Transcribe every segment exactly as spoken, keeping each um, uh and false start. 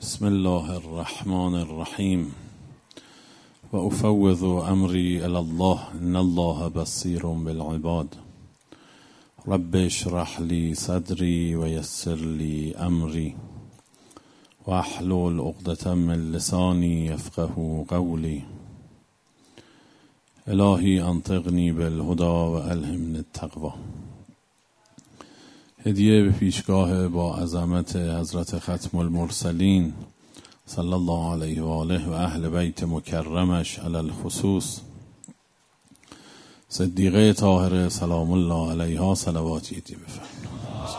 بسم الله الرحمن الرحیم و افوض امری الی الله ان الله بصیر بالعباد رب اشرح لی صدری و یسر لی امری و احلل عقدة من لسانی یفقهوا قولی الهی انطقنی بالهدی و الهمنی التقوی. هدیه به پیشگاه با عظمت حضرت ختم المرسلین صلی الله علیه و آله و اهل بیت مکرمش علی الخصوص صدیقه طاهره سلام الله علیها صلواتی هدیه بفرمایید.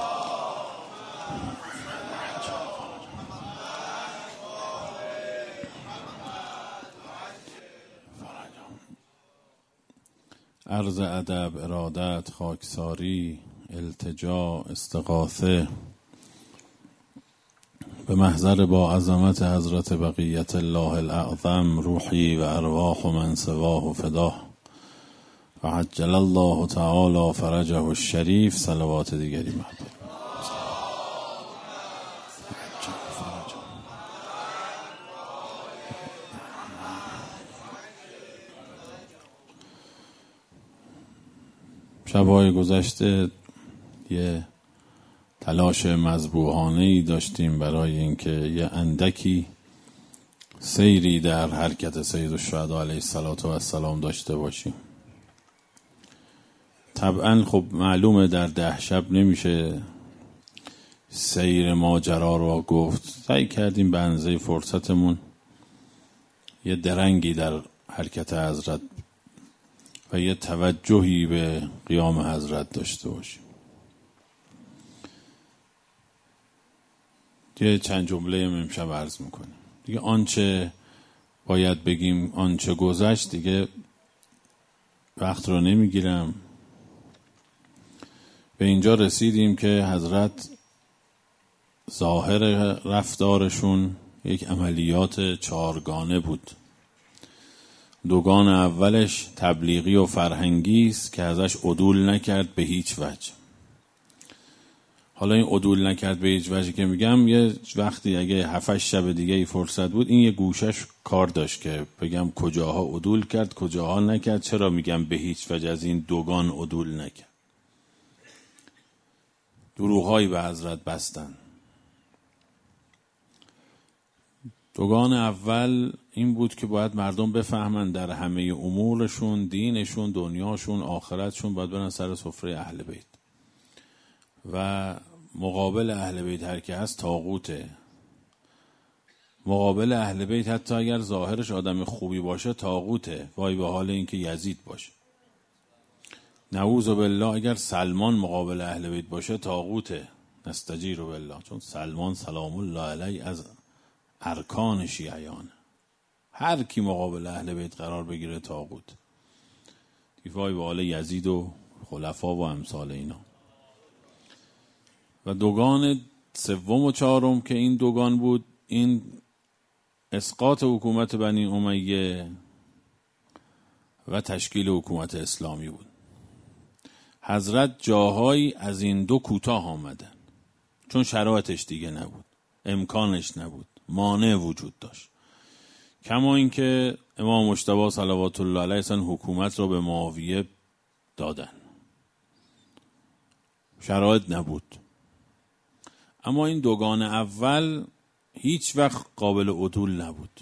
عرض ادب، ارادت، خاکساری، التجا، استغاثه به محضر با عظمت حضرت بقیت الله الاعظم روحی و ارواح من سواه فداه و عجل الله تعالی فرجه الشریف صلوات دیگری محبوب. شب‌های گذشته یه تلاش مذبوحانه‌ای داشتیم برای اینکه یه اندکی سیری در حرکت سید الشهدا علیه السلام داشته باشیم. طبعا خب معلومه در ده شب نمیشه سیر ماجرا رو گفت. سعی کردیم به اندازه فرصتمون یه درنگی در حرکت حضرت و یه توجهی به قیام حضرت داشته باشیم. یه چند جمله امشب عرض میکنیم دیگه. آنچه باید بگیم، آنچه گذشت دیگه وقت رو نمیگیرم. به اینجا رسیدیم که حضرت ظاهر رفتارشون یک عملیات چهارگانه بود. دوگان اولش تبلیغی و فرهنگی است که ازش عدول نکرد به هیچ وجه. حالا این عدول نکرد به هیچ وجه که میگم، یه وقتی اگه هفتش شب دیگه ای فرصت بود این یه گوشش کار داشت که بگم کجاها عدول کرد کجاها نکرد. چرا میگم به هیچ وجه؟ از این دوگان عدول نکرد. دروغ‌هایی به حضرت بستن. دوگان اول این بود که باید مردم بفهمن در همه امورشون، دینشون، دنیاشون، آخرتشون باید برن سر سفره اهل بیت و مقابل اهل بیت هر که هست طاغوته. مقابل اهل بیت حتی اگر ظاهرش آدم خوبی باشه طاغوته. وای به حال این که یزید باشه. نعوذ بالله اگر سلمان مقابل اهل بیت باشه طاغوته. نستجیر بالله. چون سلمان سلام الله علیه از ارکان شیعیانه. هر کی مقابل اهل بیت قرار بگیره طاغوت. وای به حال یزید و خلفا و امثال اینا. و دوگان سوم و چهارم که این دوگان بود، این اسقاط حکومت بنی امیه و تشکیل حکومت اسلامی بود. حضرت جاهایی از این دو کوتاه آمدن چون شرایطش دیگه نبود، امکانش نبود، مانع وجود داشت. کما اینکه امام مجتبی صلوات الله علیه اصلا حکومت رو به معاویه دادن، شرایط نبود. اما این دوگان اول هیچ وقت قابل عدول نبود.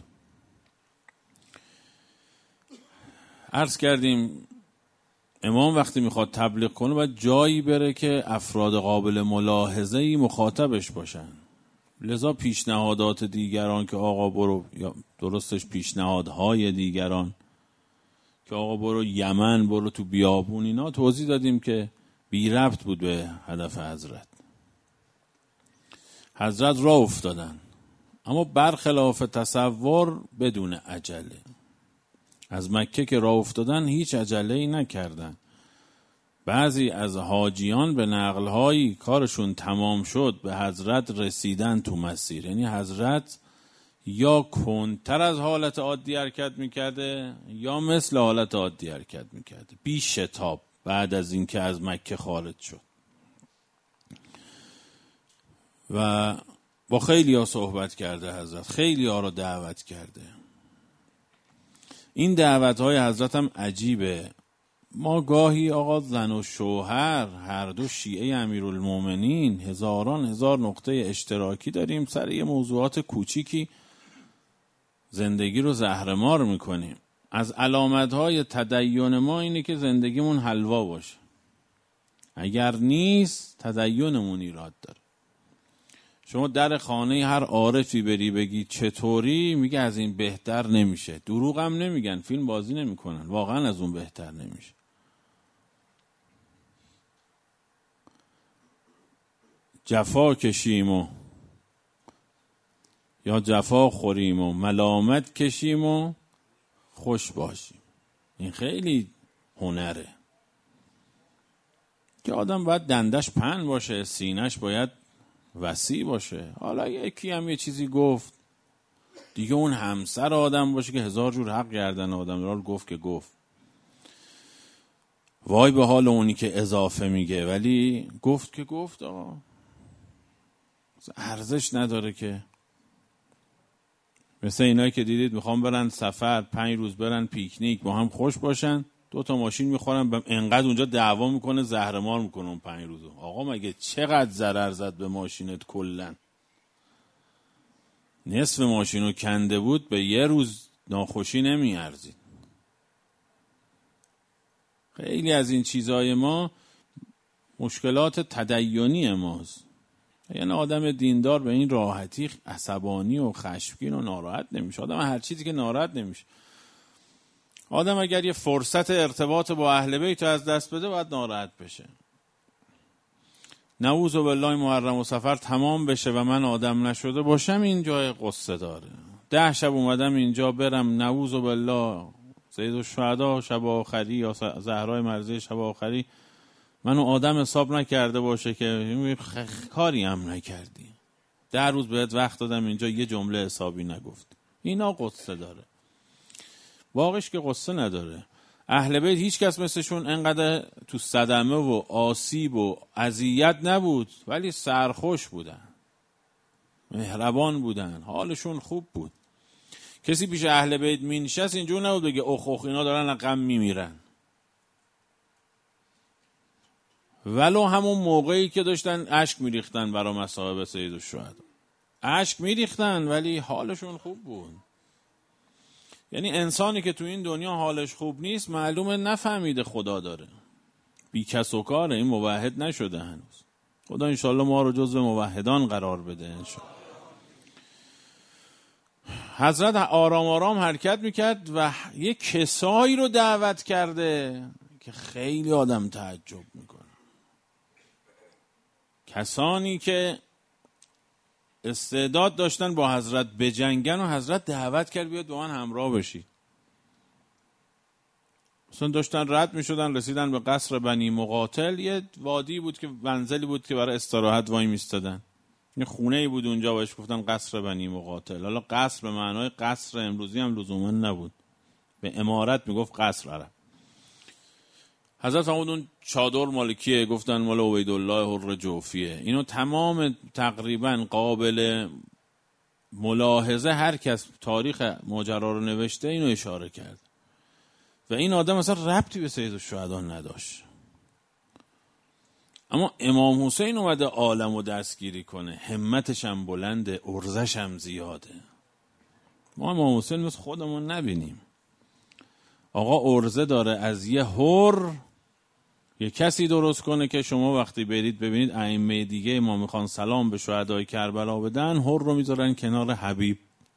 عرض کردیم امام وقتی میخواد تبلیغ کنه باید جایی بره که افراد قابل ملاحظه‌ای مخاطبش باشن. لذا پیشنهادات دیگران که آقا برو، یا درستش پیشنهادهای دیگران که آقا برو یمن، برو تو بیابون، اینا توضیح دادیم که بی ربط بود به هدف حضرت. حضرت راه افتادن اما برخلاف تصور بدون عجله. از مکه که راه افتادن هیچ عجله‌ای نکردن. بعضی از حاجیان به نقل‌هایی کارشون تمام شد به حضرت رسیدن تو مسیر. یعنی حضرت یا کندتر از حالت عادی حرکت میکرده یا مثل حالت عادی حرکت میکرده، بی شتاب. بعد از اینکه از مکه خارج شد و با خیلی ها صحبت کرده حضرت، خیلی ها رو دعوت کرده. این دعوت های حضرت هم عجیبه. ما گاهی آقا زن و شوهر هر دو شیعه امیرالمومنین هزاران هزار نقطه اشتراکی داریم، سر یه موضوعات کوچیکی زندگی رو زهرمار میکنیم. از علامتهای تدین ما اینه که زندگیمون حلوا باشه، اگر نیست تدینمون ایراد داره. شما در خانه هر عارفی بری بگی چطوری، میگه از این بهتر نمیشه. دروغ هم نمیگن، فیلم بازی نمیکنن، واقعا از اون بهتر نمیشه. جفا کشیم و یا جفا خوریم و ملامت کشیم و خوش باشیم. این خیلی هنره که آدم باید دندش پهن باشه، سینش باید وسیع باشه. حالا یکی هم یه چیزی گفت دیگه اون همسر آدم باشه که هزار جور حق گردن آدم را گفت که گفت. وای به حال اونی که اضافه میگه، ولی گفت که گفت آقا ارزش نداره. که مثل اینایی که دیدید میخوام برن سفر، پنج روز برن پیکنیک با هم خوش باشن، دو تا ماشین میخورن، انقدر اونجا دعوا میکنه زهرمار میکنه اون پنج روزو. آقا مگه چقدر ضرر زد به ماشینت؟ کلن نصف ماشینو کنده بود، به یه روز ناخوشی نمیارزید. خیلی از این چیزای ما مشکلات تدینی ماست. یعنی آدم دیندار به این راحتی عصبانی و خشمگین و ناراحت نمیشه. آدم هر چیزی که ناراحت نمیشه. آدم اگر یه فرصت ارتباط با اهل بیت از دست بده باید ناراحت بشه. نعوذ بالله محرم و سفر تمام بشه و من آدم نشده باشم، این جای قصه داره. ده شب اومدم اینجا برم نعوذ بالله سید الشهدا شب آخری یا زهرای مرضیه شب آخری منو آدم حساب نکرده باشه که کاری هم نکردی. ده روز بهت وقت دادم اینجا یه جمله حسابی نگفت. اینا قصه داره. واقعش که قصه نداره. اهل بیت هیچ کس مثلشون انقدر تو صدمه و آسیب و اذیت نبود، ولی سرخوش بودن، مهربان بودن، حالشون خوب بود. کسی پیش اهل بیت می نشست اینجور نبود بگه اخ اخ اینا دارن غم میمیرن. ولو همون موقعی که داشتن اشک میریختن برای مصائب سید الشهدا، اشک میریختن ولی حالشون خوب بود. یعنی انسانی که تو این دنیا حالش خوب نیست معلومه نفهمیده خدا داره، بی کس و کاره، این موحد نشده هنوز. خدا انشالله ما رو جزو موحدان قرار بده انشالله. حضرت آرام آرام حرکت میکرد و یه کسایی رو دعوت کرده که خیلی آدم تعجب میکنه. کسانی که استعداد داشتن با حضرت بجنگن و حضرت دعوت کرد بیاد با من همراه بشید. مثلا داشتن رد می شدن رسیدن به قصر بنی مقاتل، یه وادی بود که منزلی بود که برای استراحت وای میستادن. یه خونه ای بود اونجا بهش گفتن قصر بنی مقاتل. حالا قصر به معنای قصر امروزی هم لزوما نبود، به عمارت میگفت قصر عرب. حضرت فرمود اون چادر مال کیه؟ گفتن مال عبیدالله حر جوفیه. اینو تمام تقریبا قابل ملاحظه هر کس تاریخ ماجرا رو نوشته اینو اشاره کرد. و این آدم اصلا ربطی به سید الشهدا نداشت، اما امام حسین اومده عالم رو دستگیری کنه، همتش هم بلنده، ارزش هم زیاده. ما امام حسین مثل خودمون نبینیم. آقا ارزه داره از یه حر یه کسی درست کنه که شما وقتی برید ببینید ائمه دیگه ما میخوان سلام به شهدای کربلا بدن، حر رو میذارن کنار حبیب.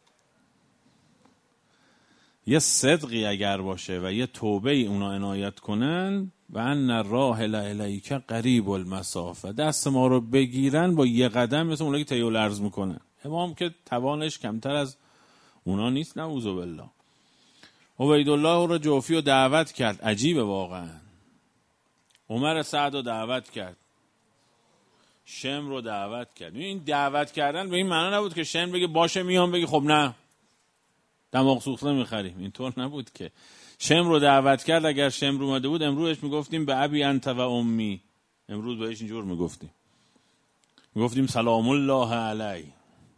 یه صدقی اگر باشه و یه توبه ای اونا عنایت کنن و ان الراحل الیک قریب المسافه، دست ما رو بگیرن با یه قدم، مثل اونایی که تیول عرض میکنن. امام که توانش کمتر از اونا نیست نعوذ بالله. عبیدالله رو جوفی رو دعوت کرد، عجیبه واقعا. عمر سعد رو دعوت کرد، شم رو دعوت کرد. این دعوت کردن به این معنا نبود که شم بگه باشه میام، بگه خب نه دماغ سوخته میخریم. اینطور نبود که. شم رو دعوت کرد. اگر شم رو اومده بود امروزش میگفتیم به ابی انت و امی، امروز بهش اینجور میگفتیم، میگفتیم سلام الله علی.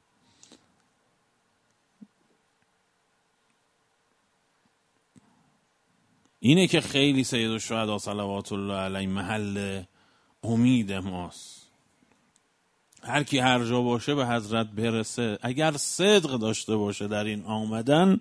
اینه که خیلی سید الشهدا صلوات الله علیه محل امید ماست. هر کی هر جا باشه به حضرت برسه، اگر صدق داشته باشه در این آمدن،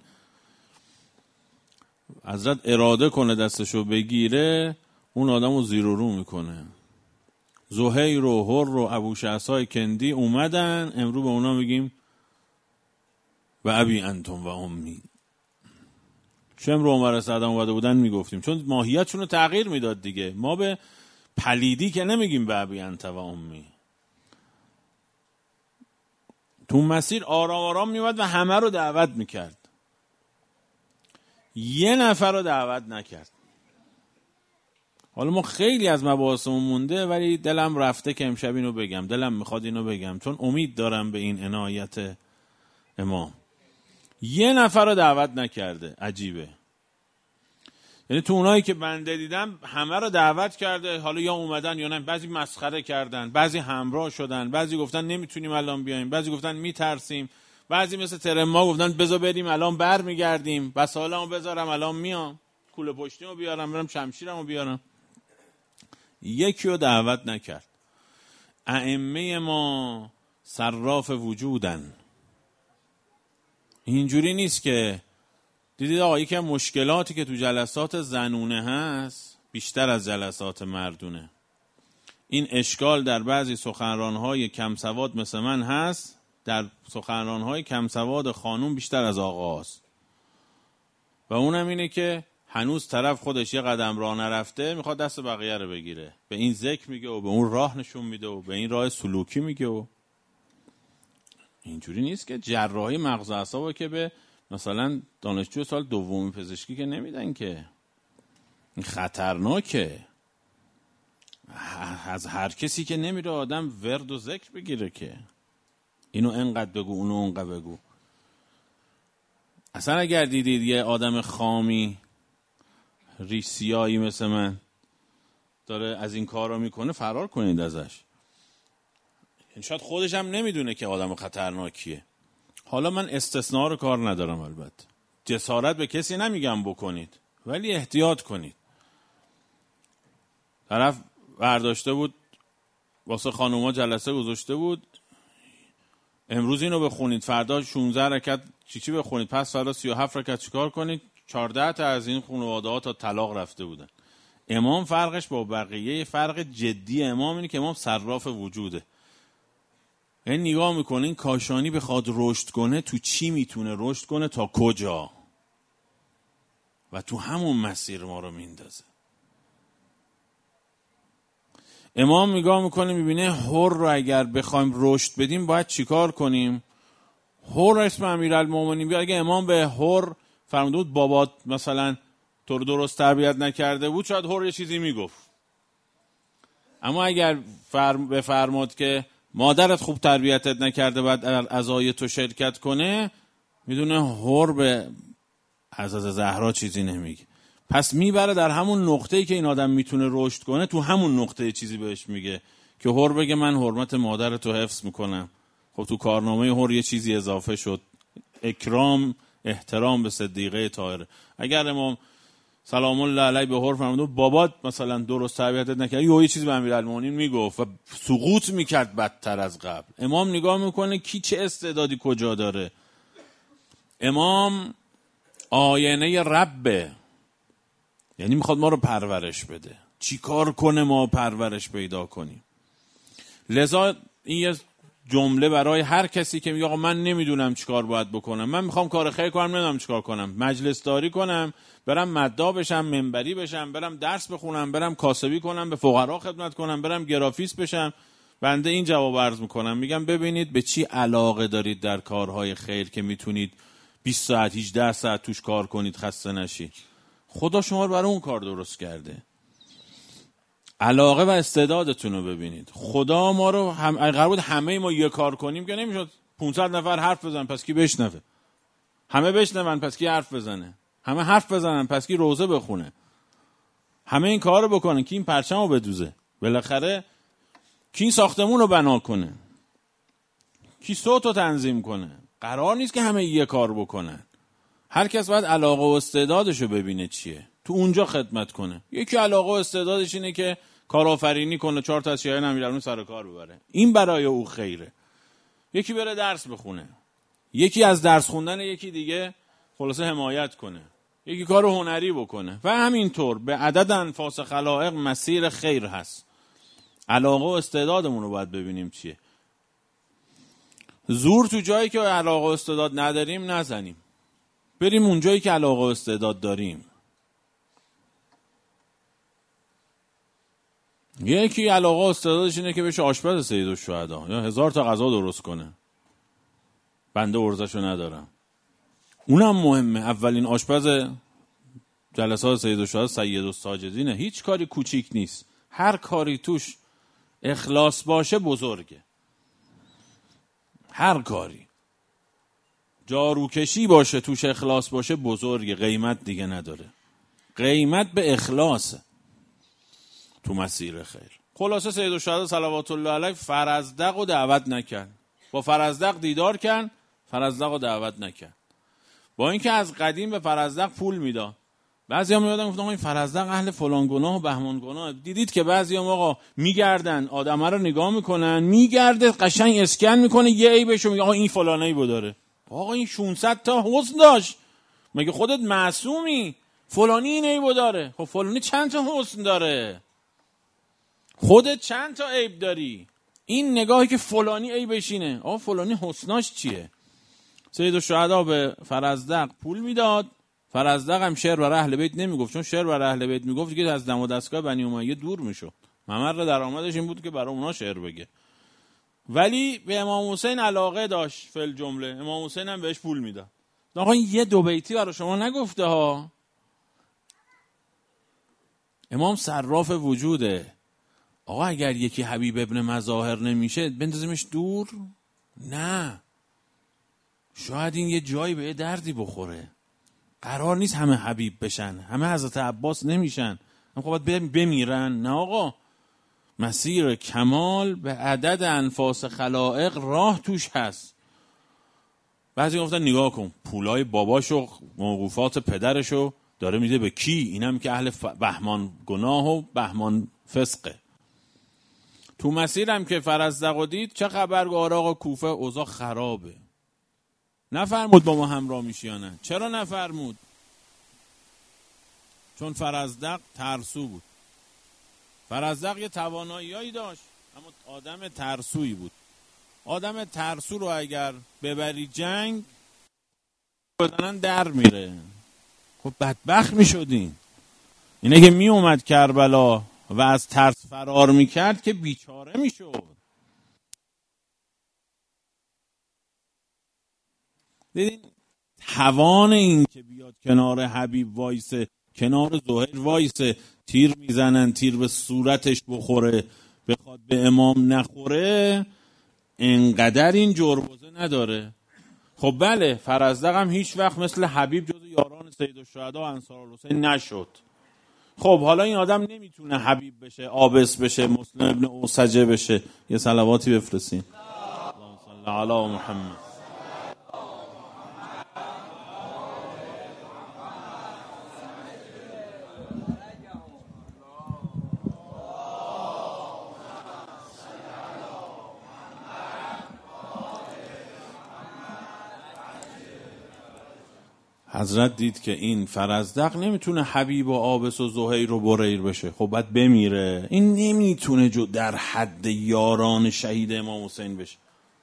حضرت اراده کنه دستشو بگیره، اون آدمو زیر و رو میکنه. زهیر و هر و ابو شعثای کندی اومدن، امرو به اونا میگیم و ابی انتم و امی. شمر و عمر سعد اومده بودن میگفتیم، چون ماهیتشون رو تغییر میداد دیگه. ما به پلیدی که نمیگیم به ابی انت و امی. تو مسیر آرام آرام میومد و همه رو دعوت میکرد، یه نفر رو دعوت نکرد. حالا ما خیلی از مباحثمون مونده، ولی دلم رفته که امشب اینو بگم، دلم میخواد اینو بگم، چون امید دارم به این عنایت امام. یه نفر رو دعوت نکرده. عجیبه. یعنی تو اونایی که بنده دیدم همه رو دعوت کرده، حالا یا اومدن یا نه. بعضی مسخره کردن، بعضی همراه شدن، بعضی گفتن نمیتونیم الان بیایم، بعضی گفتن میترسیم، بعضی مثل ترما گفتن بذار بریم الان بر میگردیم، بس حالمو بذارم الان میام، کوله پشتیمو بیارم برم شمشیرمو بیارم. یکی رو دعوت نکرد. ائمه ما صراف وجودن. اینجوری نیست که دیدید آقا یکی از مشکلاتی که تو جلسات زنونه هست بیشتر از جلسات مردونه. این اشکال در بعضی سخنران‌های کم سواد مثل من هست، در سخنران‌های کم سواد خانوم بیشتر از آقاست. و اونم اینه که هنوز طرف خودش یه قدم راه نرفته میخواد دست بقیه رو بگیره، به این ذکر میگه و به اون راه نشون میده و به این راه سلوکی میگه. و اینجوری نیست که جراحی مغز و اعصابو که به مثلا دانشجو سال دومی پزشکی که نمیدن که. این خطرناکه. از هر کسی که نمیره آدم ورد و ذکر بگیره که اینو انقدر بگو اونو اونقدر بگو. اصلا اگر دیدید یه آدم خامی ریسیایی مثل من داره از این کار رو میکنه، فرار کنید ازش. شاید خودش هم نمیدونه که آدم خطرناکیه. حالا من استثناء رو کار ندارم، البته جسارت به کسی نمیگم بکنید، ولی احتیاط کنید. طرف برداشته بود واسه خانوما جلسه گذاشته بود، امروز اینو بخونید، فردا شانزده رکعت چی چی بخونید، پس فردا سی و هفت رکعت چیکار کنید. چهارده تا از این خانواده ها تا طلاق رفته بودن. امام فرقش با بقیه، فرق جدی امام اینه که امام صراف وجوده. این نگاه میکنه این کاشانی بخواد رشد کنه تو چی میتونه رشد کنه، تا کجا، و تو همون مسیر ما رو میندازه. امام نگاه میکنه میبینه هر رو اگر بخوایم رشد بدیم باید چیکار کنیم. هر اسم امیرالمومنین بیاد. اگه امام به هر فرموده بود بابات مثلا تو رو درست تربیت نکرده بود، شاید هر یه چیزی میگفت. اما اگر فرم بفرماد که مادرت خوب تربیتت نکرده بعد عزای تو شرکت کنه، میدونه هر به حضرت زهرا چیزی نمیگه. پس میبره در همون نقطه‌ای که این آدم میتونه رشد کنه، تو همون نقطه چیزی بهش میگه که هر بگه من حرمت مادرتو حفظ میکنم. خب تو کارنامه هر یه چیزی اضافه شد، اکرام احترام به صدیقه طاهره. اگر امام سلام الله علیه به هر فرمود بابات مثلا درست تربیتت نکرد، یه چیزی به امیرالمومنین میگفت و سقوط میکرد بدتر از قبل. امام نگاه میکنه کی چه استعدادی کجا داره. امام آینه ربه، یعنی میخواد ما رو پرورش بده. چی کار کنه ما پرورش پیدا کنیم؟ لذا این یه جمله برای هر کسی که میگه آقا من نمیدونم چیکار باید بکنم، من میخوام کار خیر کنم نمیدونم چیکار کنم، مجلس داری کنم، برم مدعا بشم، منبری بشم، برم درس بخونم، برم کاسبی کنم، به فقرا خدمت کنم، برم گرافیست بشم. بنده این جواب عرض میکنم، میگم ببینید به چی علاقه دارید در کارهای خیر که میتونید بیست ساعت هجده ساعت توش کار کنید خسته نشید. خدا شما رو برای اون کار درست کرده. علاقه و استعدادتون رو ببینید. خدا ما رو هم قرار بود همه ما یه کار کنیم که نمیشد. پانصد نفر حرف بزنن پس کی بشنوه، همه بشنون پس کی حرف بزنه، همه حرف بزنن پس کی روزه بخونه، همه این کار رو بکنن کی این پرچم رو بدوزه، بالاخره کی این ساختمون رو بنا کنه، کی صوت رو تنظیم کنه. قرار نیست که همه یه کار بکنن. هر کس باید علاقه و استعدادش رو ببینه چیه. تو اونجا خدمت کنه. یکی علاقه و استعدادش اینه که کارآفرینی کنه، چهار تا از شیعیان امیرالمومنین سر کار ببره، این برای او خیره. یکی بره درس بخونه، یکی از درس خوندن یکی دیگه خلاصه حمایت کنه، یکی کار هنری بکنه و همینطور به عدد انفاس خلائق مسیر خیر هست. علاقه و استعدادمون رو باید ببینیم چیه. زور تو جایی که علاقه و استعداد نداریم نزنیم، بریم اون جایی که علاقه و استعداد داریم. یکی علاقه و استعدادش اینه که بشه آشپز سیدالشهدا یا هزار تا غذا درست کنه، بنده ارزشو ندارم. اونم مهمه. اولین آشپز جلسات سیدالشهدا سیدالساجدینه. هیچ کاری کوچیک نیست، هر کاری توش اخلاص باشه بزرگه. هر کاری جاروکشی باشه توش اخلاص باشه بزرگه، قیمت دیگه نداره. قیمت به اخلاصه تو مسیر خیر. خلاصه سیدالشهدا صلوات الله علیه فرزدق و دعوت نکرد، با فرزدق دیدار کرد، فرزدق و دعوت نکرد. با اینکه از قدیم به فرزدق پول میداد. بعضیا میادن گفتن این فرزدق اهل فلان گناه و بهمان گناه. دیدید که بعضیا آقا میگردن آدما رو نگاه میکنن، میگرده قشنگ اسکن میکنه یه عیبشو میگه آقا این فلان عیبو داره. آقا این ششصد تا حسن داشت، مگه خودت معصومی؟ فلانی این عیبو داره. خب فلانی چند تا حسن داره؟ خودت چند تا عیب داری؟ این نگاهی که فلانی عیبش اینه، آقا فلانی حسناش چیه؟ سیدالشهدا به فرزدق پول میداد. فرزدق هم شعر برای اهل بیت نمیگفت، چون شعر برای اهل بیت میگفت دیگه از دم و دستگاه بنی امیه دور میشد. ممر درآمدش این بود که برای اونا شعر بگه. ولی به امام حسین علاقه داشت فل جمله. امام حسین هم بهش پول میداد. آقا این یه دو بیتی برای شما نگفته ها. امام صراف وجوده. آقا اگر یکی حبیب ابن مظاهر نمیشه بندازیمش دور؟ نه، شاید این یه جایی به یه دردی بخوره. قرار نیست همه حبیب بشن، همه حضرت عباس نمیشن، هم خب باید بمیرن. نه آقا، مسیر کمال به عدد انفاس خلائق راه توش هست. بعضی گفتن نگاه کن پولای باباشو موقوفات پدرشو داره میده به کی؟ اینم که اهل بهمان گناه و بهمان فسقه. تو مسیرم که فرزدق دید چه خبر؟ آقا کوفه اوضاع خرابه. نفرمود با ما همراه میشی یا نه؟ چرا نفرمود؟ چون فرزدق ترسو بود. فرزدق یه توانایی‌هایی داشت اما آدم ترسویی بود. آدم ترسو رو اگر ببری جنگ بدنن در میره. خب بدبخت میشدین. اینه که می اومد کربلا و از ترس فرار میکرد که بیچاره میشد. دیدین توان این که بیاد کنار حبیب وایسه، کنار زهیر وایسه، تیر میزنن تیر به صورتش بخوره بخواد به امام نخوره، انقدر این جربوزه نداره. خب بله فرزدق هم هیچ وقت مثل حبیب جز یاران سیدالشهدا و انصارالحسین نشد. خب حالا این آدم نمیتونه حبیب بشه، آبس بشه، مسلم ابن اوسجه بشه. یه صلواتی بفرستین. اللهم صل علی محمد. حضرت دید که این فرزدق نمیتونه حبیب و آبس و زهیر و بریر بشه، خب باید بمیره. این نمیتونه جو در حد یاران شهید امام حسین بشه.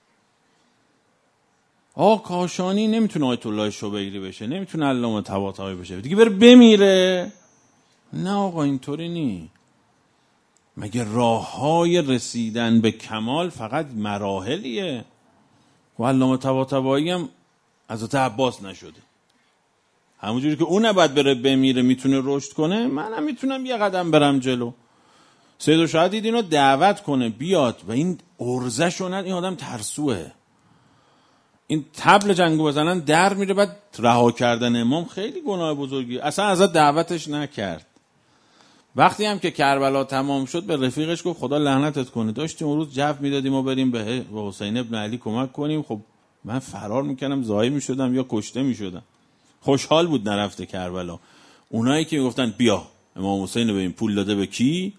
آقا کاشانی نمیتونه آیت الله شبیری بشه، نمیتونه علامه طباطبایی بشه، دیگه بره بمیره. نه آقا اینطوری نی. مگه راه های رسیدن به کمال فقط مراحلیه؟ و علامه طباطبایی هم حضرت عباس نشده. همونجوری که اون نباید بره بمیره میتونه رشد کنه، منم میتونم یه قدم برم جلو. سیدالشهدا دید اینو دعوت کنه بیاد و این ارزه شوند. این آدم ترسوه، این طبل جنگو بزنن در میره. بعد رها کردن امام خیلی گناه بزرگی، اصلا ازت دعوتش نکرد. وقتی هم که کربلا تمام شد به رفیقش گفت خدا لعنتت کنه، داشتیم اون روز جو میدادیم ما بریم به حسین ابن علی کمک کنیم، خب من فرار میکنم زایی میشدم یا کشته میشدم. خوشحال بود نرفته کربلا. اونایی که میگفتن بیا امام حسین رو به این پول داده به کی،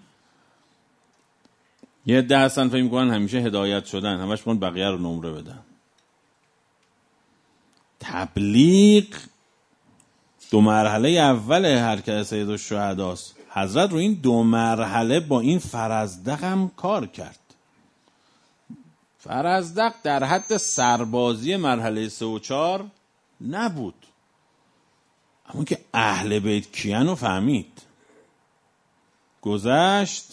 یه ده هستن فکر میکنن همیشه هدایت شدن، همش میخوان بقیه رو نمره بدن. تبلیغ دو مرحله اول حرکت سیدالشهداست. حضرت رو این دو مرحله با این فرزدق هم کار کرد. فرزدق در حد سربازی مرحله سه و چار نبود، اما که اهل بیت کیان رو فهمید. گذشت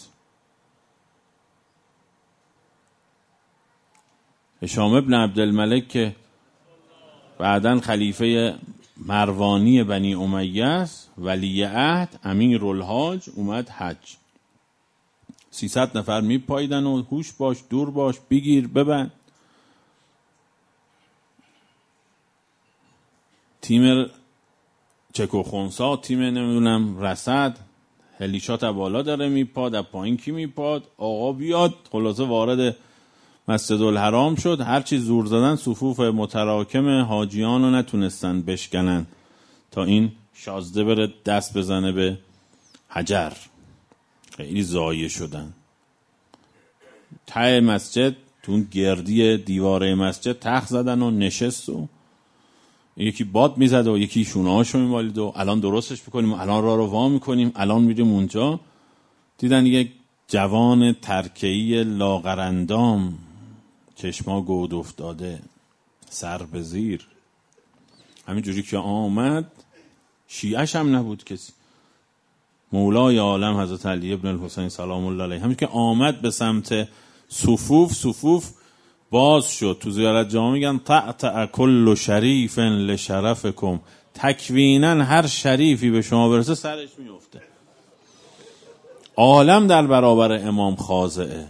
هشام ابن عبدالملک که بعداً خلیفه مروانی بنی امیه است، ولی عهد، امیرالحاج، اومد حج. سیصد نفر میپایدن و هوش باش، دور باش، بگیر ببند. تیم چکوخونسا، تیم نمیدونم رصد، هلیشات بالا داره میپاد، از پایین کی میپاد، آقا بیاد. خلاصه وارد مسجد الحرام شد. هرچی زور زدن صفوف متراکم حاجیان رو نتونستن بشکنن تا این شازده بره دست بزنه به حجر. خیلی ضایع شدن. ته مسجد تو اون گردی دیواره مسجد تخت زدن و نشست و یکی باد میزد و یکی شونه هاشو میمالید و الان درستش بکنیم، الان راه رو وا میکنیم، الان میریم اونجا. دیدن یک جوان ترکه‌ای لاغرندام، چشما گود افتاده، سر به زیر، همین جوری که آمد، شیعش هم نبود کسی، مولای عالم حضرت علی ابن الحسین سلام الله علیه، همین که آمد به سمت صفوف، صفوف باز شد. تو زیارت جامع میگن تعتع کل شریف لشرفکم، تکوینا هر شریفی به شما برسه سرش میفته. عالم در برابر امام خاضعه.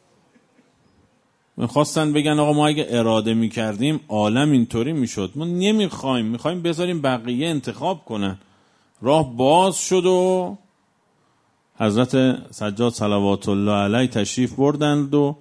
میخواستن بگن آقا ما اگه اراده میکردیم عالم اینطوری میشد، ما نمیخوایم، میخوایم بذاریم بقیه انتخاب کنن. راه باز شد و حضرت سجاد صلوات الله علیه تشریف بردند و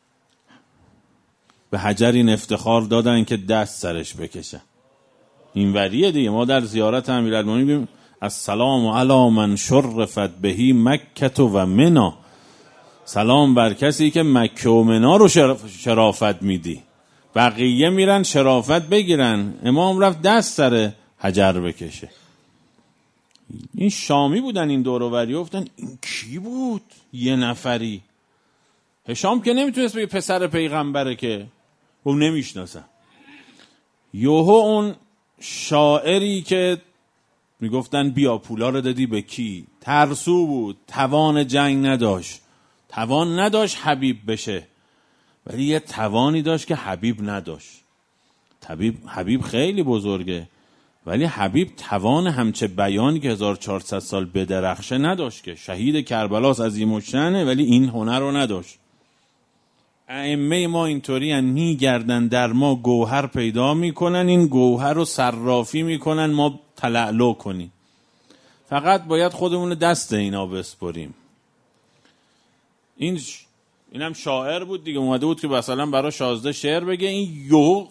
به حجر این افتخار دادن که دست سرش بکشه. این وریه دیگه. ما در زیارت امیرالمومنین میگیم السلام علی من شرفت بهی مکه و منا، سلام بر کسی که مکه و منا رو شرافت میدی. بقیه میرن شرافت بگیرن، امام رفت دست سر حجر بکشه. این شامی بودن، این دور و بری افتن. این کی بود؟ یه نفری. هشام که نمیتونست بگه پسر پیغمبره، که اون نمیشناسه. یوهو اون شاعری که میگفتن بیا پولا رو دادی به کی، ترسو بود، توان جنگ نداشت، توان نداشت حبیب بشه، ولی یه توانی داشت که حبیب نداشت. حبیب, حبیب خیلی بزرگه، ولی حبیب توان همچه بیانی که هزار و چهارصد سال بدرخشه نداشت، که شهید کربلاس عظیم الشأنه ولی این هنر رو نداشت. ائمه ما اینطوری ان میگردن در ما گوهر پیدا میکنن، این گوهر رو صرافی میکنن ما تلألؤ کنیم. فقط باید خودمون دست اینا بسپریم. این ش... اینم شاعر بود دیگه، اومده بود که مثلا برای شازده شعر بگه. این یو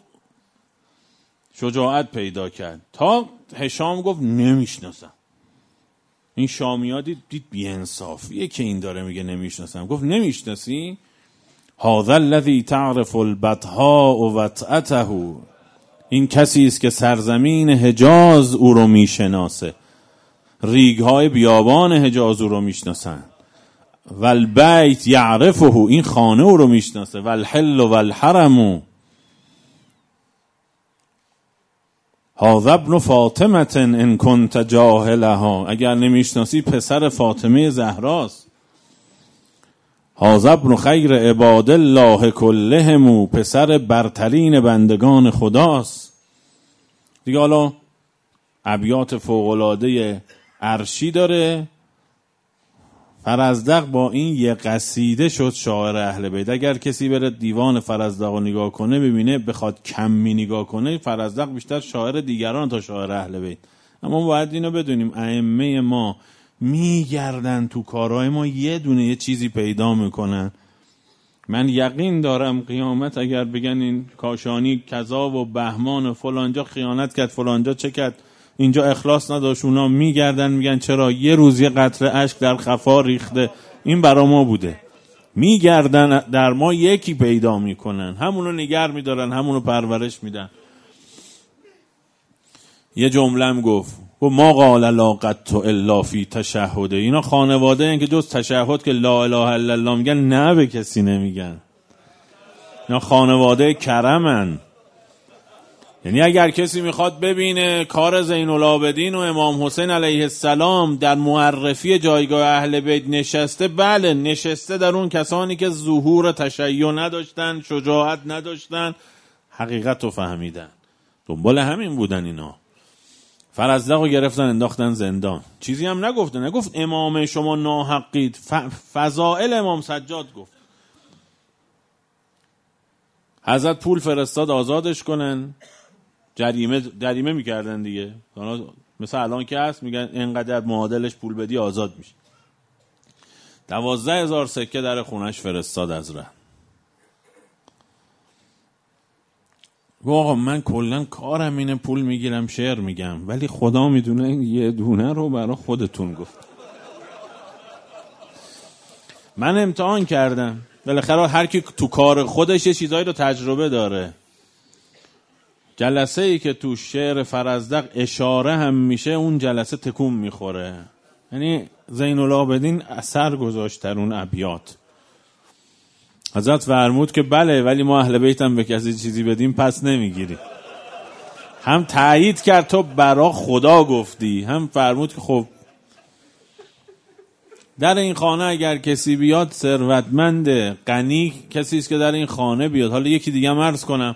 شجاعت پیدا کرد تا هشام گفت نمیشناسم. این شامی‌ها دید, دید بی‌انصافیه که این داره میگه نمیشناسم. گفت نمیشناسی؟ هذا الذی تعرف البطحاء وطأته، این کسی است که سرزمین حجاز او رو میشناسه، ریگ‌های بیابان حجاز او رو میشناسن. والبیت یعرفه، این خانه او رو میشناسه. والحل والحرم، هذا ابن فاطمه ان كنت جاهلها، اگر نمیشناسی پسر فاطمه زهراست. هذا ابن خیر عباد الله كلهم، پسر برترین بندگان خداست. دیگه حالا ابیات فوق‌العاده عرشی داره. فرزدق با این یه قصیده شد شاعر اهل بیت. اگر کسی بره دیوان فرزدق رو نگاه کنه ببینه بخواد کمی نگاه کنه، فرزدق بیشتر شاعر دیگران تا شاعر اهل بیت. اما باید اینو بدونیم ائمه ما میگردن تو کارهای ما یه دونه یه چیزی پیدا میکنن. من یقین دارم قیامت اگر بگن این کاشانی کذا و بهمان و فلانجا خیانت کرد، فلانجا چه کرد، اینجا اخلاص نداشت، اونا میگردن میگن چرا یه روز یه قطره اشک در خفا ریخته، این برا ما بوده. میگردن در ما یکی پیدا میکنن، همونو نگر میدارن، همونو پرورش میدن. یه جمله‌ام گفت و ما قال لا قط الا فی تشهد. اینا خانواده این که جز تشهد که لا اله الا الله میگن نه به کسی نمیگن. اینا خانواده کرمن. یعنی اگر کسی میخواد ببینه کار زین العابدین و امام حسین علیه السلام در معرفی جایگاه اهل بیت نشسته، بله نشسته در اون کسانی که ظهور تشیع نداشتن، شجاعت نداشتن، حقیقت رو فهمیدن، دنبال همین بودن. اینا فرزدق رو گرفتن انداختن زندان، چیزی هم نگفته، نگفت امام شما ناحقید، فضائل امام سجاد گفت. حضرت پول فرستاد آزادش کنن، جریمه جریمه میکردن دیگه، مثل الان که هست میگن اینقدر معادلش پول بدی آزاد میشه. دوازده هزار سکه در خونش فرستاد از ره. آقا من کلن کارم اینه پول میگیرم شعر میگم، ولی خدا میدونه این یه دونه رو برای خودتون گفت. من امتحان کردم، بالاخره هر کی تو کار خودش یه چیزایی رو تجربه داره. جلسه ای که تو شعر فرزدق اشاره هم میشه اون جلسه تکون میخوره. یعنی زین العابدین اثر گذاشت در اون ابیات. حضرت فرمود که بله ولی ما اهل بیت هم به کسی چیزی بدیم پس نمیگیری. هم تایید کرد تو برا خدا گفتی، هم فرمود که خب در این خانه اگر کسی بیاد ثروتمند غنی کسی است که در این خانه بیاد. حالا یکی دیگه هم عرض کنم،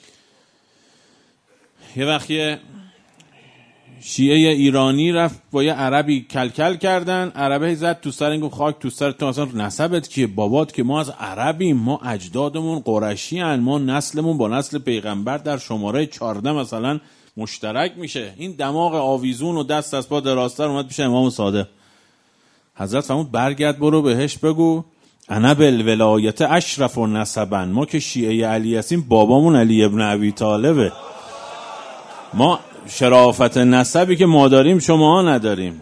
یه وقتی شیعه ایرانی رفت با یه عربی کلکل کردن، عربه زد تو سر اینگو خاک تو سر تو، اصلا نسبت کیه؟ بابات که ما از عربیم، ما اجدادمون قرشی هن، ما نسلمون با نسل پیغمبر در شماره چارده مثلا مشترک میشه. این دماغ آویزون و دست از پا دراستر اومد پیش امام صادق. حضرت فرمود برگرد برو بهش بگو انا بالولایت اشرف و نسبا، ما که شیعه علی هستیم بابامون علی ابن ابی طالبه، ما شرافت نسبی که ما داریم شما نداریم.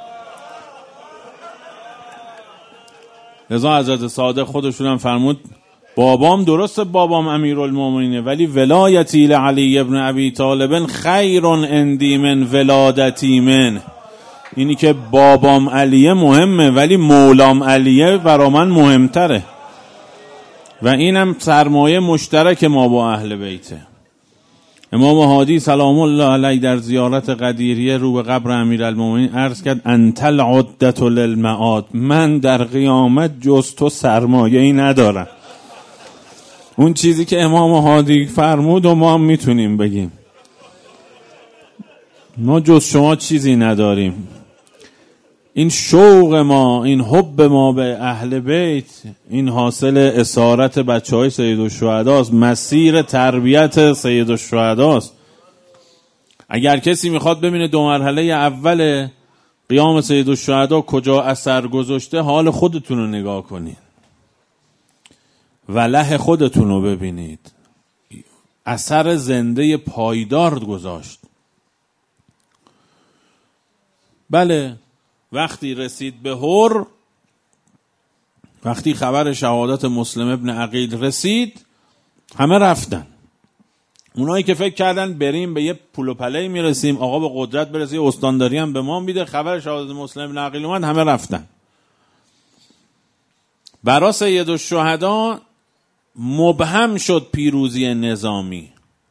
لذا حضرت صادق خودشون هم فرمود بابام درست بابام امیرالمومنینه ولی ولایتی لعلی ابن ابی طالب خیر عندی من ولادتی من. اینی که بابام علیه مهمه ولی مولام علیه برا من مهمتره. و اینم سرمایه مشترک ما با اهل بیته. امام هادی سلام الله علیه در زیارت قدیریه رو به قبر امیرالمومنین عرض کرد انت العدة للمعاد، من در قیامت جز تو سرمایه‌ای ندارم. اون چیزی که امام هادی فرمود و ما هم میتونیم بگیم، ما جز شما چیزی نداریم. این شوق ما، این حب ما به اهل بیت، این حاصل اسارت بچه های سیدالشهداست، مسیر تربیت سیدالشهداست. اگر کسی میخواد ببینه دو مرحله اول قیام سیدالشهدا کجا اثر گذاشته، حال خودتون رو نگاه کنید، وله خودتون رو ببینید، اثر زنده پایدار گذاشت. بله وقتی رسید به هر، وقتی خبر شهادت مسلم ابن عقیل رسید، همه رفتن. اونایی که فکر کردن بریم به یه پول و پله میرسیم، آقا به قدرت برسه، استانداری هم به ما میده، خبر شهادت مسلم ابن عقیل اومد، همه رفتن. برای سیدالشهدا مبهم شد پیروزی نظامی،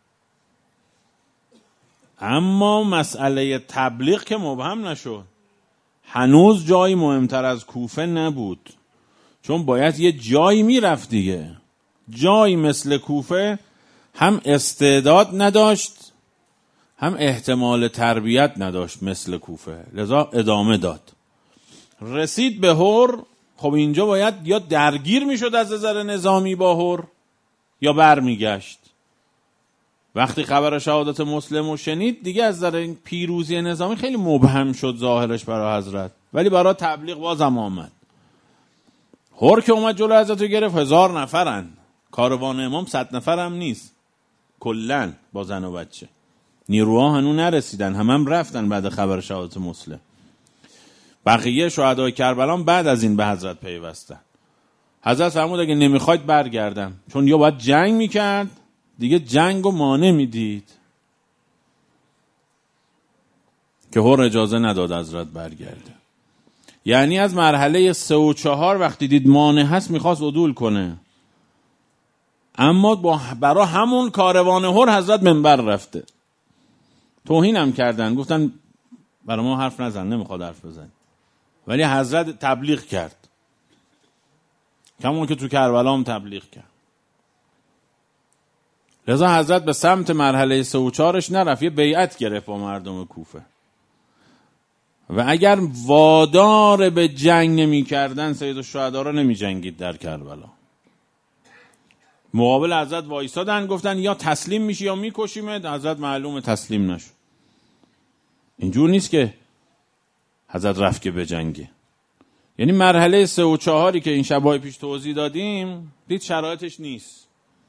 اما مسئله تبلیغ که مبهم نشد. هنوز جایی مهمتر از کوفه نبود، چون باید یه جایی میرفت دیگه. جایی مثل کوفه هم استعداد نداشت هم احتمال تربیت نداشت مثل کوفه، لذا ادامه داد. رسید به هر، خب اینجا باید یا درگیر میشد از نظر نظامی با هر یا بر میگشت. وقتی خبر شهادت مسلم رو شنید دیگه از نظر این پیروزی نظامی خیلی مبهم شد ظاهرش برای حضرت، ولی برای تبلیغ بازم آمد. هر که اومد جلو حضرت رو گرفت، هزار نفرن، کاروان امام صد نفر هم نیست کلن با زن و بچه. نیروها هنوز نرسیدن، همه هم رفتن بعد خبر شهادت مسلم. بقیه شهدای کربلا بعد از این به حضرت پیوستن. حضرت فرمود اگه نمیخواید برگردم، چون یا باید جنگ میکرد، دیگه جنگ رو مانع میدید، که هر اجازه نداد حضرت برگرده. یعنی از مرحله سه و چهار وقتی دید مانع هست میخواست عدول کنه، اما با برای همون کاروان هر حضرت منبر رفته. توهین هم کردن، گفتن برای ما حرف نزن، نمیخواد حرف بزن، ولی حضرت تبلیغ کرد، کمون که تو کربلا هم تبلیغ کرد. لذا حضرت به سمت مرحله سه و چهارش نرفت، یه بیعت گرفت با مردم کوفه. و اگر وادار به جنگ نمی کردن سید الشهدا را نمی جنگید در کربلا. مقابل حضرت وایسادن، گفتن یا تسلیم میشی یا میکشیمت. حضرت معلومه تسلیم نشد. اینجور نیست که حضرت رفت که به جنگه. یعنی مرحله سه و چهاری که این شبای پیش توضیح دادیم دید شرایطش نیست.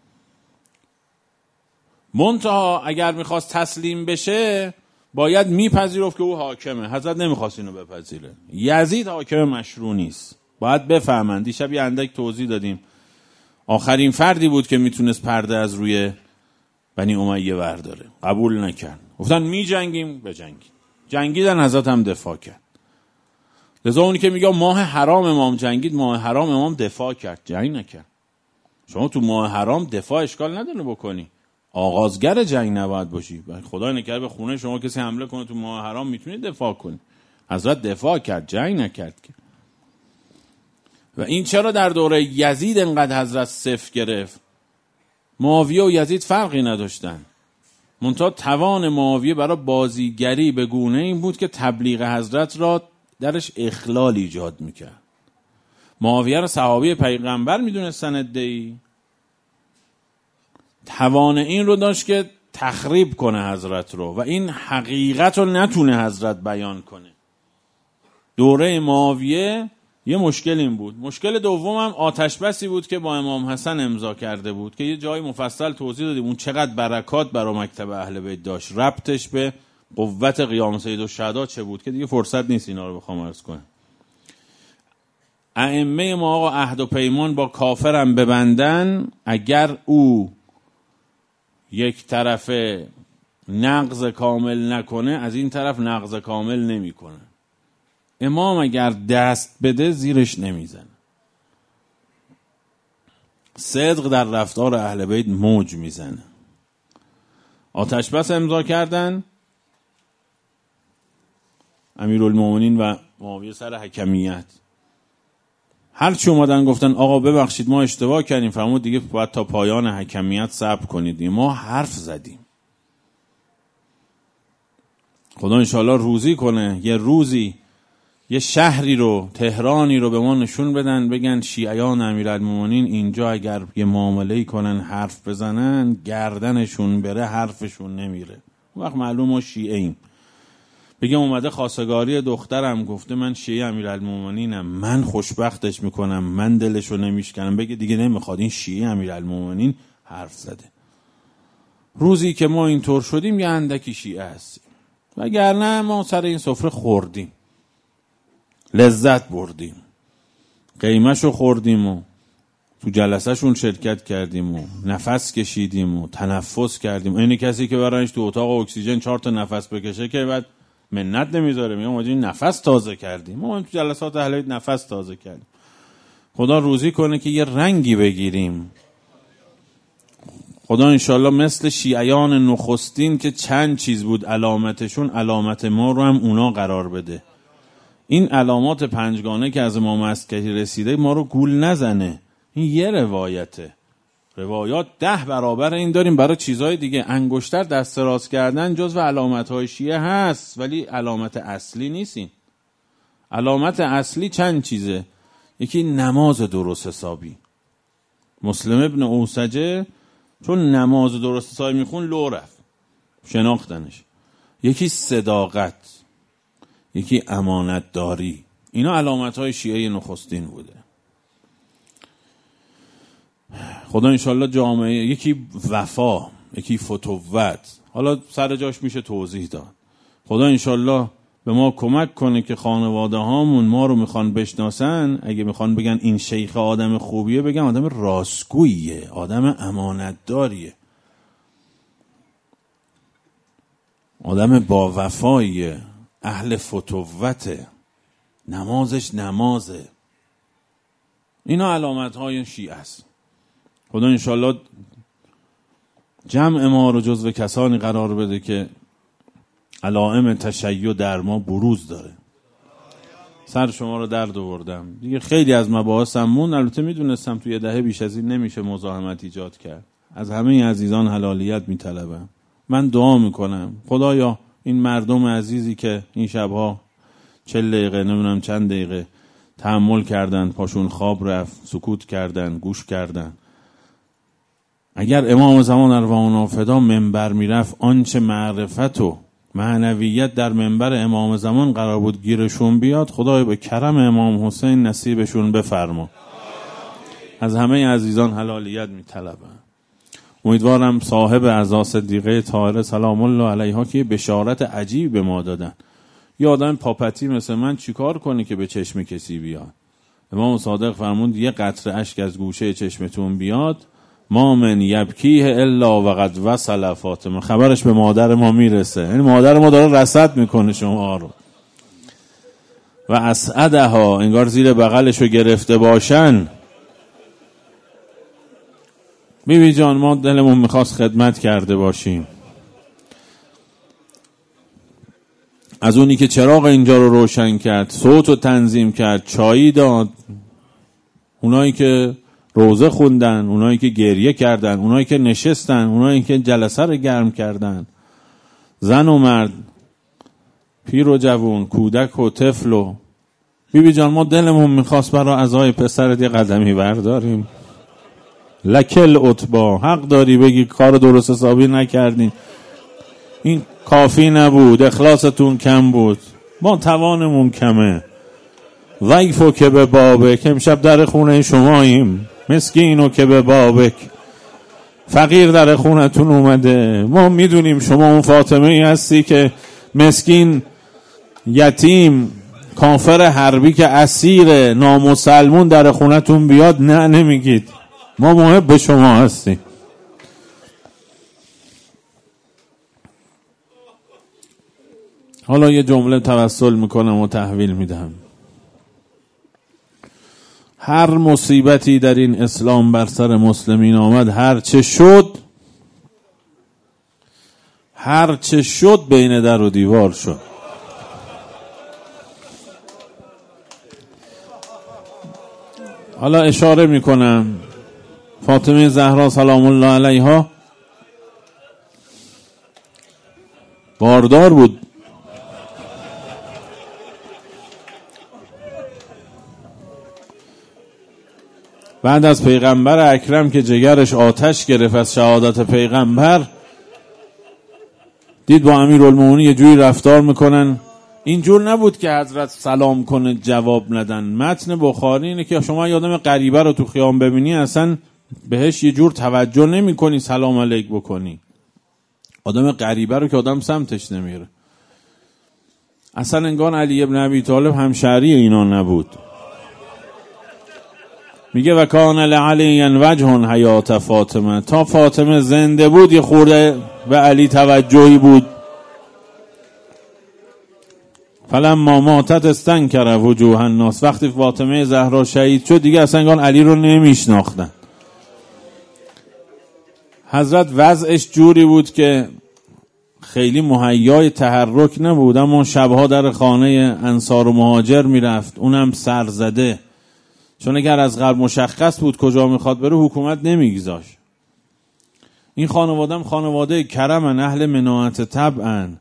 منتها اگر میخواست تسلیم بشه باید میپذیرفت که او حاکمه. حضرت نمیخواست اینو بپذیره. یزید حاکم مشروع نیست، باید بفهمن. دیشب یه اندک توضیح دادیم، آخرین فردی بود که میتونست پرده از روی بنی امیه برداره. قبول نکرد، گفتن می جنگیم، بجنگیم. جنگیدن، حضرت هم دفاع کرد. لذا اونی که میگه ماه حرام امام جنگید، ماه حرام امام دفاع کرد، جنگ نکرد. شما تو ماه حرام دفاع اشکال نداره بکنی، آغازگر جنگ نباید باشی. خدا نکرده به خونه شما کسی حمله کنه تو ماه حرام میتونی دفاع کنی. حضرت دفاع کرد، جنگ نکرد که. و این چرا در دوره یزید انقدر حضرت صفر گرفت؟ معاویه و یزید فرقی نداشتن، منتها توان معاویه برای بازیگری به گونه این بود که تبلیغ حضرت را درش اخلال ایجاد میکرد. معاویه را صحابی پیغمبر میدونستن ادعی، توان این رو داشت که تخریب کنه حضرت رو و این حقیقت رو نتونه حضرت بیان کنه. دوره معاویه یه مشکل این بود. مشکل دوم هم آتش بسی بود که با امام حسن امضا کرده بود که یه جای مفصل توضیح دادیم اون چقدر برکات برای مکتب اهل بیت داشت، ربطش به قوت قیام سید الشهدا چه بود، که دیگه فرصت نیست اینا رو بخوام عرض کنم. ائمه ما آقا عهد و پیمان با کافرم ببندن، اگر او یک طرف نقض کامل نکنه از این طرف نقض کامل نمیکنه. امام اگر دست بده زیرش نمیزنه. صدق در رفتار اهل بیت موج میزنه. آتش بس امضا کردن، امیرالمومنین و معاویه سر حکمیت. هر چی اومدن گفتن آقا ببخشید ما اشتباه کردیم، فرمود دیگه باید تا پایان حکمیت صبر کنید. ما حرف زدیم. خدا انشاءالله روزی کنه یه روزی یه شهری رو، تهرانی رو به ما نشون بدن، بگن شیعیان امیرالمومنین اینجا اگر یه معامله‌ای کنن حرف بزنن گردنشون بره، حرفشون نمیره. وقت معلوم ما شیعه ایم. بگم اومده خواستگاری دخترم گفته من شیعه امیرالمومنینم، من خوشبختش میکنم، من دلشو نمیشکنم، بگه دیگه نمیخواد، این شیعه امیرالمومنین حرف زده. روزی که ما اینطور شدیم یه اندکی شیعه هستیم، وگرنه ما سر این سفره خوردیم، لذت بردیم، قیمه‌شو خوردیم و تو جلسه‌شون شرکت کردیم و نفس کشیدیم و تنفس کردیم. این کسی که برایش تو اتاق اکسیژن چهار تا نفس بکشه که بعد منت نمیذاره، میگم واجی نفس تازه کردیم. ما تو جلسات اهل بیت نفس تازه کردیم. خدا روزی کنه که یه رنگی بگیریم. خدا انشالله مثل شیعیان نخستین که چند چیز بود علامتشون، علامت ما رو هم اونا قرار بده. این علامات پنجگانه که از امام عسکری رسیده ما رو گول نزنه. این یه روایته. روایات ده برابر این داریم برای چیزهای دیگه. انگشتر دست راست کردن جزو علامت‌های شیعه هست، ولی علامت اصلی نیستین. علامت اصلی چند چیزه. یکی نماز درست حسابی. مسلم ابن اوسجه چون نماز درست حسابی میخون لو رفت، شناختنش. یکی صداقت، یکی امانت داری. اینا علامت‌های شیعه نخستین بوده. خدا انشالله جامعه، یکی وفا، یکی فتوت. حالا سر جاش میشه توضیح داد. خدا انشالله به ما کمک کنه که خانواده هامون ما رو میخوان بشناسن، اگه میخوان بگن این شیخ آدم خوبیه، بگن آدم راستگوییه، آدم امانتداریه، آدم با وفاییه، اهل فتوته، نمازش نمازه. اینا علامت های شیعه است. خدا انشالله جمع ما رو جزو کسانی قرار بده که علائم تشیع در ما بروز داره. سر شما رو درد آوردم دیگه. خیلی از مباحثم مون، البته میدونستم توی دهه بیش از این نمیشه مزاحمت ایجاد کرد. از همه عزیزان حلالیت میطلبم. من دعا میکنم خدایا این مردم عزیزی که این شبها چل دقیقه نمیدونم چند دقیقه تحمل کردن، پاشون خواب رفت، سکوت کردن، گوش کردن، اگر امام زمان ارواحنا فدا منبر میرفت، آنچه معرفت و معنویت در منبر امام زمان قرار بود گیرشون بیاد، خدای به کرم امام حسین نصیبشون بفرما. از همه عزیزان حلالیت میطلبم. امیدوارم صاحب عزا صدیقه طاهره سلام الله علیها که بشارت عجیب به ما دادن. یه آدم پاپتی مثل من چیکار کنه که به چشم کسی بیاد؟ امام صادق فرمود یه قطره اشک از گوشه چشمتون بیاد، ما من یبکیه الا وقد وصل فاطمه، خبرش به مادر ما میرسه. یعنی مادر ما داره رصد میکنه شما رو. و اسعدها، انگار زیر بغلشو گرفته باشن. بیبی جان ما دلمون میخواست خدمت کرده باشیم. از اونی که چراغ اینجا رو روشن کرد، صوت رو تنظیم کرد، چایی داد، اونایی که روزه خوندن، اونایی که گریه کردن، اونایی که نشستن، اونایی که جلسه رو گرم کردن، زن و مرد، پیر و جوون، کودک و طفل و بیبی جان ما دلمون میخواست برای عزای پسرت یه قدمی برداریم. لکل عتبا، حق داری بگی کار درست حسابی نکردین، این کافی نبود، اخلاصتون کم بود، ما توانمون کمه. ضیفو که به بابک، امشب در خونه شماییم، مسکینو که به بابک، فقیر در خونتون اومده. ما میدونیم شما اون فاطمه ای هستی که مسکین، یتیم، کافر حربی که اسیر نامسلمون در خونتون بیاد نه نمیگید. ما محب شما هستیم. حالا یه جمله توسل میکنم و تحویل میدم. هر مصیبتی در این اسلام بر سر مسلمین آمد، هر چه شد هر چه شد بین در و دیوار شد. حالا اشاره میکنم فاطمه زهرا سلام الله علیها باردار بود. بعد از پیغمبر اکرم که جگرش آتش گرفت از شهادت پیغمبر، دید با امیرالمومنین یه جوری رفتار میکنن. اینجور نبود که حضرت سلام کنه جواب ندن. متن بخاری اینه که شما یه آدم غریبه رو تو خیام ببینی اصلا بهش یه جور توجه نمی کنی سلام علیک بکنی. آدم غریبه رو که آدم سمتش نمیره. اصلا انگار علی ابن ابی طالب همشهری اینا نبود. میگه و کان لعلی وجه حیات فاطمه، تا فاطمه زنده بود یه خورده به علی توجهی بود. فلما ماتت استنکر وجوه الناس، وقتی فاطمه زهرا شهید شد دیگه اصلا انگار علی رو نمیشناختن. حضرت وضعش جوری بود که خیلی مهیای تحرک نبود، اما شبها در خانه انصار و مهاجر میرفت، اونم سرزده، چون اگر از قبل مشخص بود کجا میخواد بره حکومت نمیگذاشت. این خانوادم خانواده کرمن، اهل مناعت طبعن.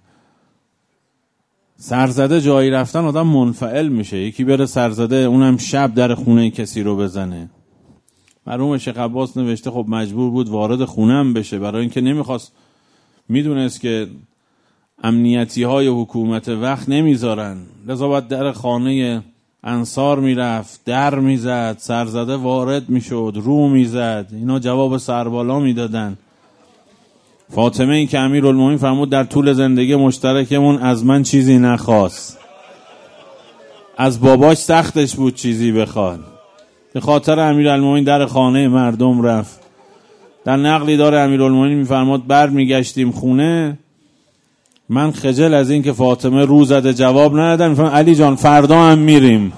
سرزده جایی رفتن آدم منفعل میشه. یکی بره سرزده اونم شب در خونه کسی رو بزنه. مرحوم شیخ عباس نوشته خب مجبور بود وارد خونم بشه، برای اینکه نمیخواست، میدونست که امنیتی های حکومت وقت نمیذارن، لذا باید در خانه انصار میرفت، در میزد، سرزده وارد میشد، رو میزد، اینا جواب سربالا میدادن. فاطمه این که امیرالمومنین فرمود در طول زندگی مشترکمون از من چیزی نخواست. از باباش سختش بود چیزی بخواد. به خاطر امیرالمومنین در خانه مردم رفت. در نقلی داره امیرالمومنین میفرماد بر میگشتیم خونه، من خجل از این که فاطمه رو زده جواب ندادم، میفرماد علی جان فردا هم میریم.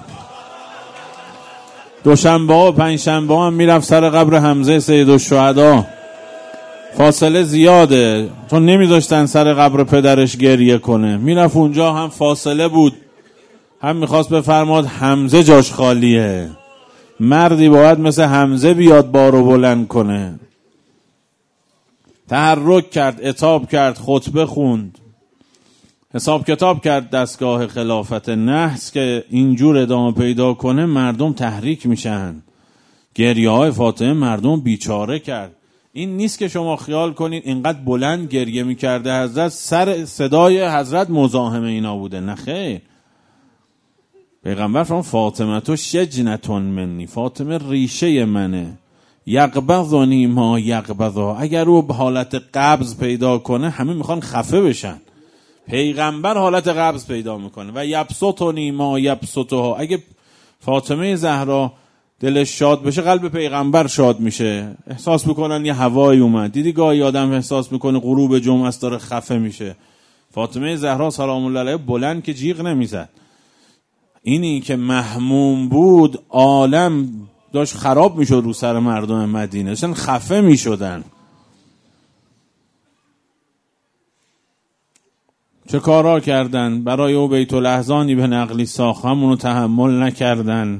دوشنبه و پنجشنبه هم میرفت سر قبر حمزه سیدالشهدا. فاصله زیاده چون نمیذاشتن سر قبر پدرش گریه کنه، میرفت اونجا، هم فاصله بود، هم میخواست بفرماد حمزه جاش خالیه، مردی باید مثل حمزه بیاد بارو بلند کنه. تحرک کرد، عتاب کرد، خطبه خوند، حساب کتاب کرد دستگاه خلافت نحس که اینجور ادامه پیدا کنه مردم تحریک میشن. گریه های فاطمه مردم بیچاره کرد. این نیست که شما خیال کنید اینقدر بلند گریه میکرده حضرت سر صدای حضرت مزاحم اینا بوده، نه خیر. پیغمبر فرمان فاطمه تو شجنتون منی، فاطمه ریشه منه، یقبضنی ما یقبضا، اگر او به حالت قبض پیدا کنه همه میخوان خفه بشن، پیغمبر حالت قبض پیدا میکنه. و یبسطنی ما یبسطها، اگه فاطمه زهرا دلش شاد بشه قلب پیغمبر شاد میشه، احساس میکنن یه هوایی اومد. دیدی گاهی آدم احساس میکنه غروب جمعه است داره خفه میشه، فاطمه زهرا سلام الله علیها بلند که جیغ نمیزد. اینی که محموم بود عالم داشت خراب میشد رو سر مردم مدینه، داشتن خفه میشدن. چه کارا کردن برای او بیت الاحزانی به نقلی ساخت، همونو تحمل نکردن.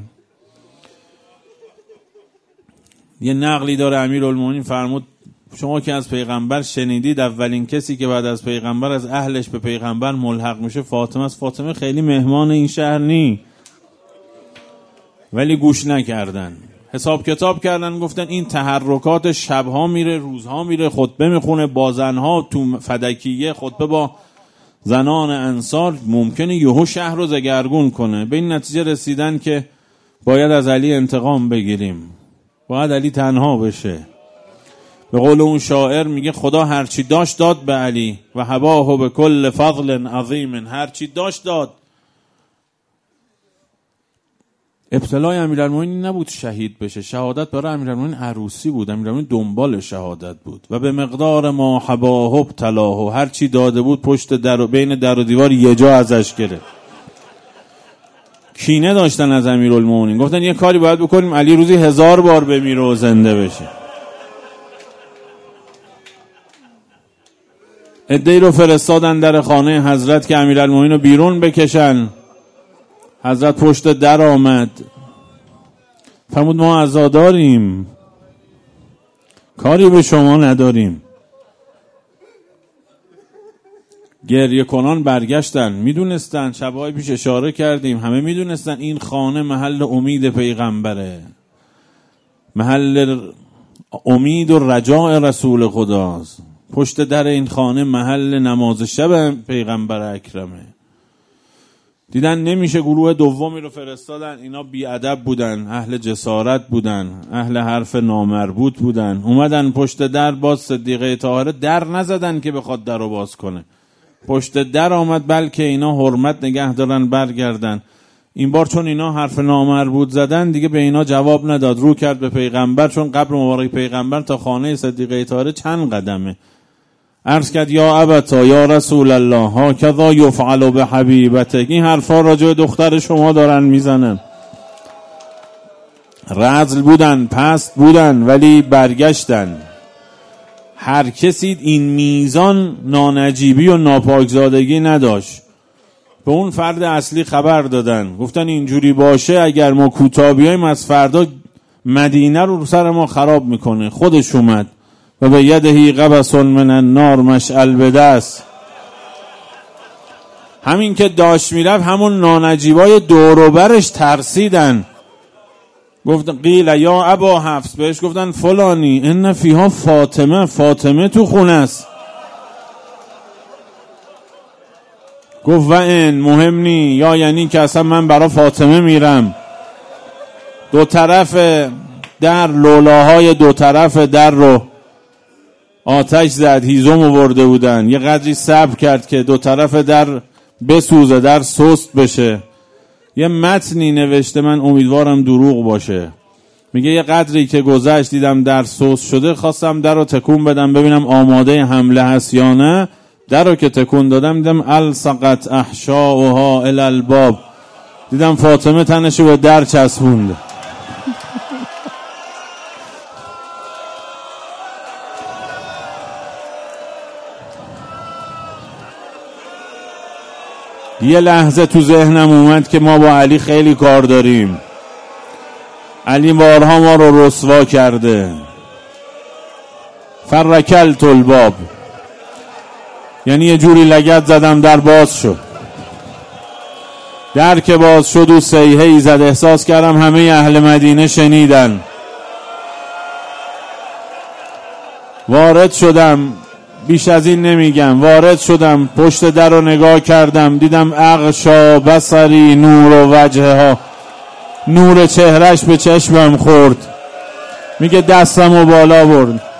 یه نقلی داره امیرالمومنین فرمود شما که از پیغمبر شنیدید اولین کسی که بعد از پیغمبر از اهلش به پیغمبر ملحق میشه فاطمه است. فاطمه خیلی مهمان این شهر نی، ولی گوش نکردن، حساب کتاب کردن، گفتن این تحرکات شبها میره روزها میره خطبه میخونه با زنها تو فدکیه، خطبه با زنان انصار، ممکنه یهو شهر رو دگرگون کنه. به این نتیجه رسیدن که باید از علی انتقام بگیریم، باید علی تنها بشه. به قول اون شاعر میگه خدا هرچی داشت داد به علی و هباه به کل فضل عظیم، هرچی داشت داد. ابتلای امیرالمومنین نبود شهید بشه، شهادت برای امیرالمومنین عروسی بود، امیرالمومنین دنبال شهادت بود. و به مقدار ما حباه ابتلاه، هرچی داده بود پشت در و بین در و دیوار یه جا ازش گرفت. کینه داشتن از امیرالمومنین، گفتن یه کاری باید بکنیم علی روزی هزار بار بمیره و زنده بشه. عده‌ای رو فرستادن در خانه حضرت که امیرالمومنین رو بیرون بکشن. حضرت پشت در آمد، فرمود ما عزاداریم، کاری به شما نداریم. گریه کنان برگشتن، میدونستن، شبهای پیش اشاره کردیم، همه میدونستن این خانه محل امید پیغمبره، محل امید و رجاء رسول خداست. پشت در این خانه محل نماز شب پیغمبر اکرمه. دیدن نمیشه، گروه دومی رو فرستادن، اینا بیادب بودن، اهل جسارت بودن، اهل حرف نامربوط بودن. اومدن پشت در، باز صدیقه طاهره در نزدن که بخواد در رو باز کنه، پشت در آمد بلکه اینا حرمت نگه دارن برگردن. این بار چون اینا حرف نامربوط زدن دیگه به اینا جواب نداد، رو کرد به پیغمبر، چون قبر مبارک پیغمبر تا خانه صدیقه طاهره چند قدمه. عرض کرد یا ابتا یا رسول الله هاکذا یفعل به حبیبتک، این حرفا راجع به دختر شما دارن میزنن. رذل بودن، پست بودن، ولی برگشتن. هر کسی این میزان نانجیبی و ناپاکزادگی نداشت. به اون فرد اصلی خبر دادن، گفتن اینجوری باشه اگر ما کوتاه بیاییم از فردا مدینه رو سر ما خراب میکنه. خودش اومد و به یدهی قبس من النار مشعل به دست. همین که داشت میرفت همون نانجیبای دوروبرش ترسیدن، گفت قیل یا ابا حفص، بهش گفتن فلانی ان فیها فاطمه، فاطمه تو خونه است. گفت و این مهم نی، یا یعنی که اصلا من برای فاطمه میرم. دو طرف در، لولاهای دو طرف در رو آتش زد، هیزم آورده بودن، یه قدری صبر کرد که دو طرف در بسوزه، در سست بشه. یه متنی نوشته، من امیدوارم دروغ باشه، میگه یه قدری که گذشت دیدم در سست شده، خواستم در رو تکون بدم ببینم آماده حمله هست یا نه. در رو که تکون دادم دیدم الصقت احشاؤها الی الباب، دیدم فاطمه تنشو به در چسبونده. یه لحظه تو ذهنم اومد که ما با علی خیلی کار داریم. علی بارها ما رو رسوا کرده. فرکلت الباب، یعنی یه جوری لگد زدم در باز شد. در که باز شد و صیحه‌ای زد، احساس کردم همه اهل مدینه شنیدن. وارد شدم، بیش از این نمیگم، وارد شدم، پشت در رو نگاه کردم، دیدم اغشا بصری نور و وجهها، نور چهرش به چشمم خورد. میگه دستم و بالا برد،